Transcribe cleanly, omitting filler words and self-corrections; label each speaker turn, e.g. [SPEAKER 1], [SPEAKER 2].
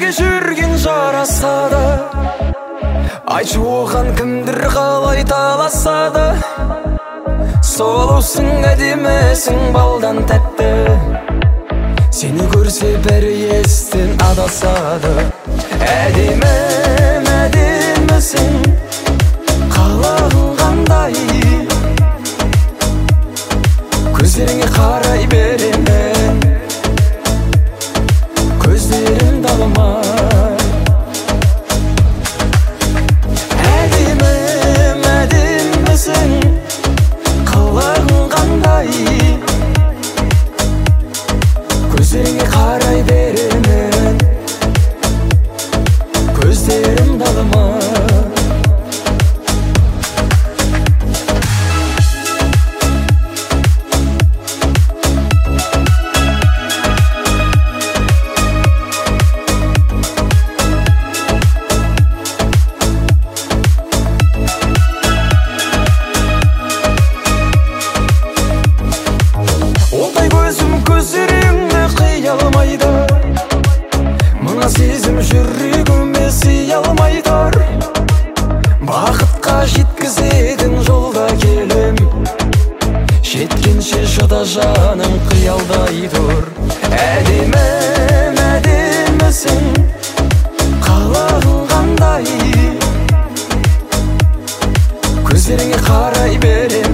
[SPEAKER 1] бірге жүрген жарасады. Айтшы оған кімдір қалай таласады. Сұлусың, әдемісің, балдан тәтті. Сені көрсе бәрі естен адасады. Әдемім, әдемісің, қалағың қандай. Көздеріңе қарай беремін, көздеріңді аламай. Әдемім, әдемісің, қалағың қандай. Көздеріңе қарай беремін, көздеріңді аламай. Көздеріңді қия алмайды, мына сезім жүрегіме сыя алмайды. Бақытқа жеткізетін жолда келем, жеткенше шыда жаным қиялдай тұр. Әдемім, әдемісің, қалағың қандай. Көздеріңе қарай берем,